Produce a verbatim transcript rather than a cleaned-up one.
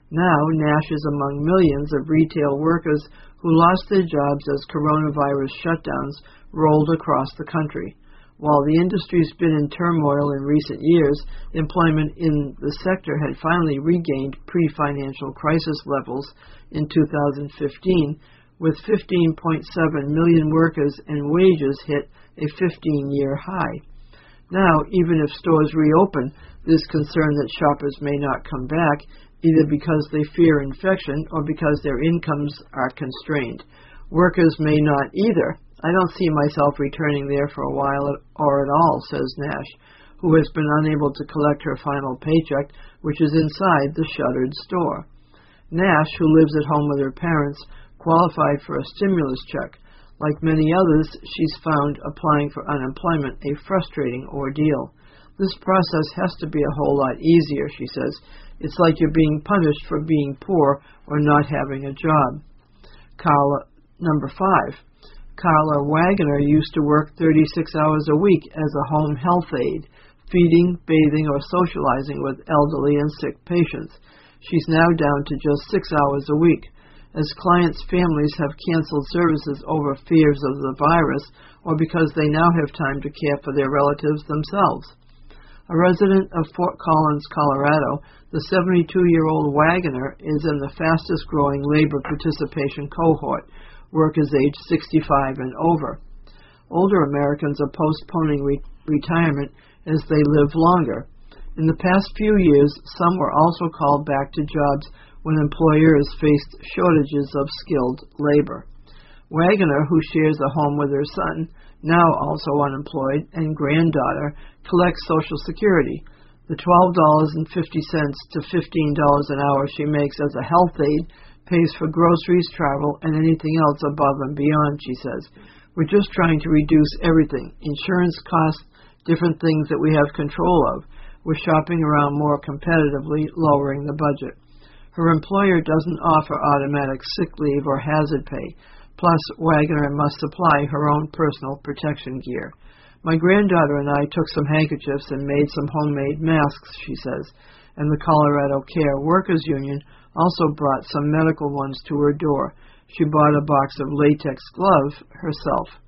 Now, Nash is among millions of retail workers who lost their jobs as coronavirus shutdowns rolled across the country. While the industry's been in turmoil in recent years, employment in the sector had finally regained pre-financial crisis levels in two thousand fifteen, with fifteen point seven million workers and wages hit a fifteen-year high. Now, even if stores reopen, there's concern that shoppers may not come back, either because they fear infection or because their incomes are constrained. Workers may not either. I don't see myself returning there for a while or at all, says Nash, who has been unable to collect her final paycheck, which is inside the shuttered store. Nash, who lives at home with her parents, qualified for a stimulus check. Like many others, she's found applying for unemployment a frustrating ordeal. This process has to be a whole lot easier, she says. It's like you're being punished for being poor or not having a job. Carla, number five. Carla Wagoner used to work thirty-six hours a week as a home health aide, feeding, bathing, or socializing with elderly and sick patients. She's now down to just six hours a week. As clients' families have canceled services over fears of the virus or because they now have time to care for their relatives themselves. A resident of Fort Collins, Colorado, the seventy-two-year-old Wagoner is in the fastest-growing labor participation cohort, workers aged sixty-five and over. Older Americans are postponing re- retirement as they live longer. In the past few years, some were also called back to jobs when employers faced shortages of skilled labor. Wagoner, who shares a home with her son, now also unemployed, and granddaughter, collects Social Security. The twelve dollars and fifty cents to fifteen dollars an hour she makes as a health aide pays for groceries, travel, and anything else above and beyond, she says. We're just trying to reduce everything, insurance costs, different things that we have control of. We're shopping around more competitively, lowering the budget. Her employer doesn't offer automatic sick leave or hazard pay. Plus, Wagoner must supply her own personal protection gear. My granddaughter and I took some handkerchiefs and made some homemade masks, she says, and the Colorado Care Workers Union also brought some medical ones to her door. She bought a box of latex gloves herself.